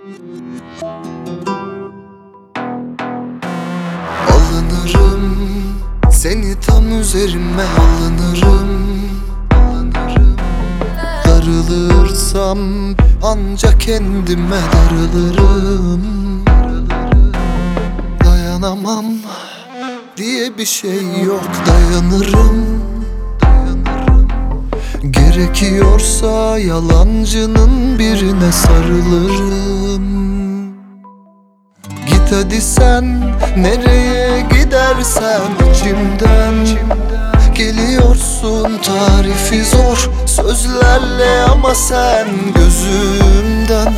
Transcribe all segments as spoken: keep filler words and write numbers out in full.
Alınırım, seni tam üzerime alınırım. Darılırsam ancak kendime darılırım. Dayanamam diye bir şey yok, dayanırım. Gerekiyorsa yalancının birine sarılırım. Git hadi sen, nereye gidersen içimden geliyorsun, tarifi zor sözlerle ama sen gözümden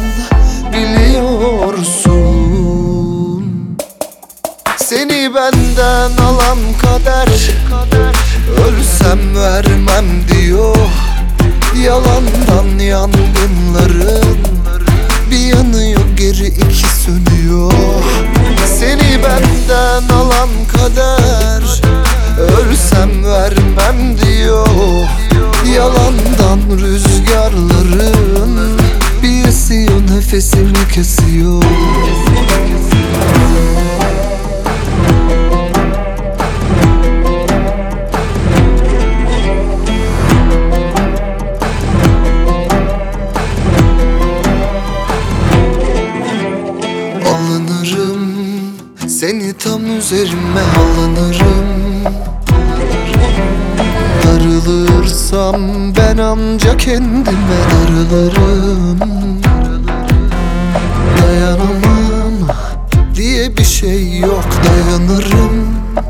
biliyorsun. Seni benden alan kader, ölsem vermem diyor. Yalandan yangınların bir yanıyor, geri iki sönüyor. Seni benden alan kader, ölsem vermem diyor. Yalandan rüzgarların bir esiyor, nefesimi kesiyor. Alınırım, seni tam üzerime alınırım. Darılırsam ben ancak kendime darılırım. Dayanamam diye bir şey yok, dayanırım.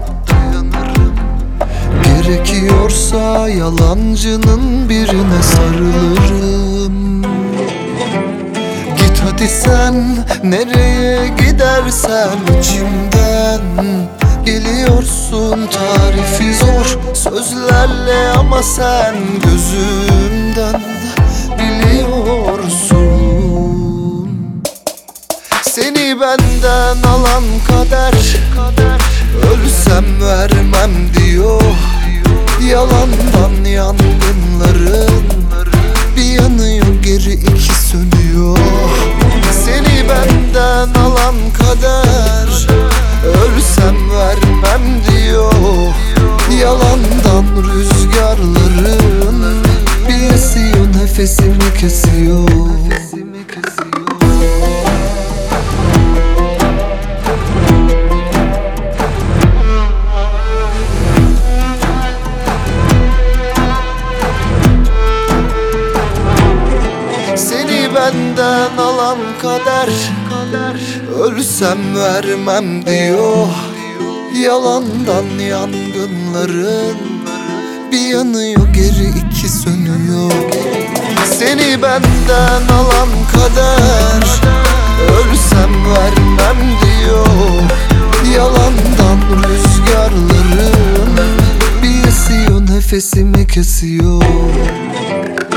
Gerekiyorsa yalancının birine sarılırım. Git hadi sen, nereye gidersen içimden geliyorsun, tarifi zor sözlerle ama sen gözümden biliyorsun. Seni benden alan kader, ölsem vermem diyor. Yalandan yangınların bir yanıyor, geri iki sönüyor. Seni benden alan kader, ölsem vermem diyor. Yalandan rüzgarların bir esiyor, nefesimi kesiyor. Seni benden alan kader, ölsem vermem diyor. Yalandan yangınların bir yanıyor, geri iki sönüyor. Seni benden alan kader, ölsem vermem diyor. Yalandan rüzgarların bir esiyor, nefesimi kesiyor.